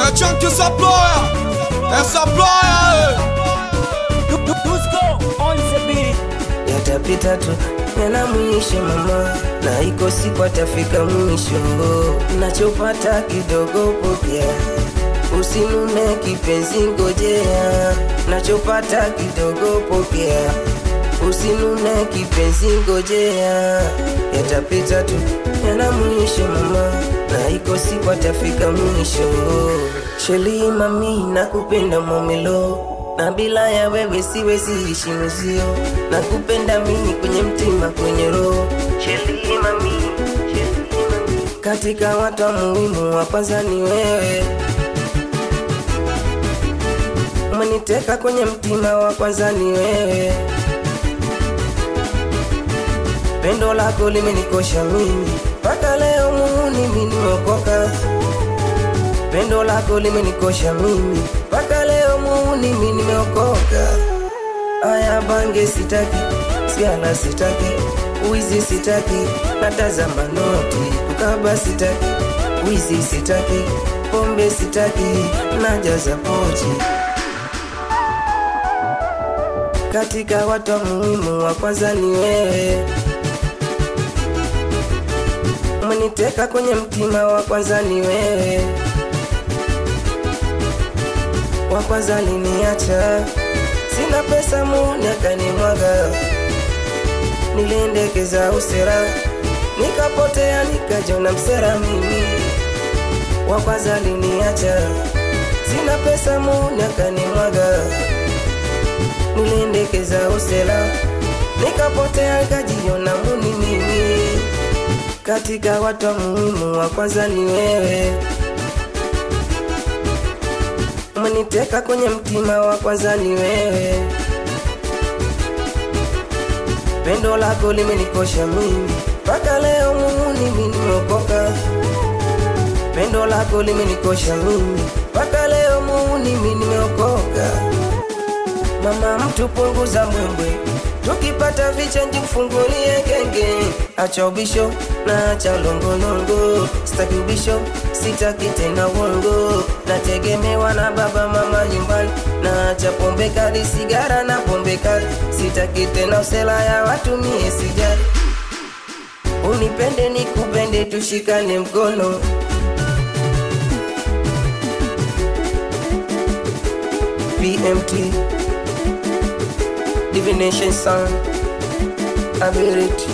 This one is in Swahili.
Chunky Supplier, Supplier. Yatapita tu yana mwisho mama, na iko siku atafika mwisho. Nachopata kidogo pokea, usinune kipenzi ngojea. Nachopata kidogo pokea, usinune kipenzi ngojea. Yatapita tu yana mwisho mama, na iko siku atafika mwisho. Sheli mami nakupenda momelo, na bila ya wewe siwezi ishi mwezio. Nakupenda mimi kwenye mtima kwenye roho. Sheli mami, katika watu muhimu wa kwanza ni wewe. Umeniteka kwenye mtima wa kwanza ni wewe. Pendo lako limenikosha mimi, mpaka leo muuni mimi nimeokoka. Pendo lako limenikosha mimi, mpaka leo muuni mimi nimeokoka. Aya bange sitaki, siala sitaki, uizi sitaki, natazama noti, kukaba sitaki, uizi sitaki, pombe sitaki, najaza pochi. Katika watu muhimu wa kwanza ni wewe. Umeniteka kwenye mtima wa kwanza ni wewe. Wa kwanza liniacha, sina pesa muni akanimwaga. Niliendekeza usera, nikapotea nikajona msera mimi. Wa kwanza liniacha, sina pesa muni akanimwaga. Niliendekeza usera, nikapotea nikajiona muni mimi. Katika watu muhimu wa kwanza ni wewe. Umeniteka kwenye mtima wa kwanza ni wewe. Pendo lako limenikosha mimi, mpaka leo muuni mimi nimeokoka. Pendo lako limenikosha mimi, mpaka leo muuni mimi nimeokoka. Mama mtu punguza mwembwe, tukipata vichenji mfungulie genge. Acha ubisho na acha longolongo, sitaki ubisho, sitaki tena uongo. Nategemewa na baba mama nyumbani, na acha pombe kali, sigara na pombe kali. Sitaki tena usela ya watu mie sijali. Unipende nikupende tushikane mkono. PMT Divination Sound, Ability.